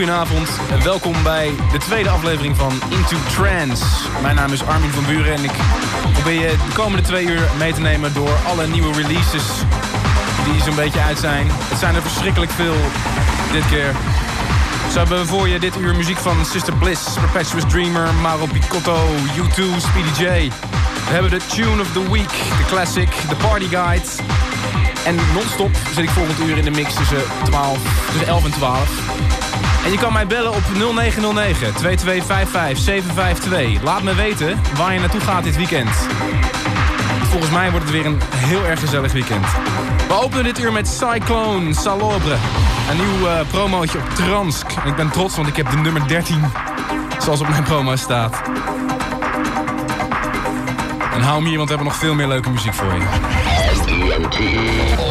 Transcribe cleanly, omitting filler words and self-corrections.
goedenavond en welkom bij de tweede aflevering van Into Trance. Mijn naam is Armin van Buren en ik probeer je de komende 2 uur mee te nemen door alle nieuwe releases die zo'n beetje uit zijn. Het zijn er verschrikkelijk veel dit keer. Zo hebben we voor je dit uur muziek van Sister Bliss, Perpetuous Dreamer, Mauro Picotto, U2, Speedy J. We hebben de Tune of the Week, de Classic, de Party Guide. En non-stop zit ik volgend uur in de mix tussen 11 en 12. En je kan mij bellen op 0909 2255 752. Laat me weten waar je naartoe gaat dit weekend. Volgens mij wordt het weer een heel erg gezellig weekend. We openen dit uur met Cyclone Salobre. Een nieuw promootje op Transk. En ik ben trots, want ik heb de nummer 13 zoals op mijn promo staat. En hou hem hier, want we hebben nog veel meer leuke muziek voor je.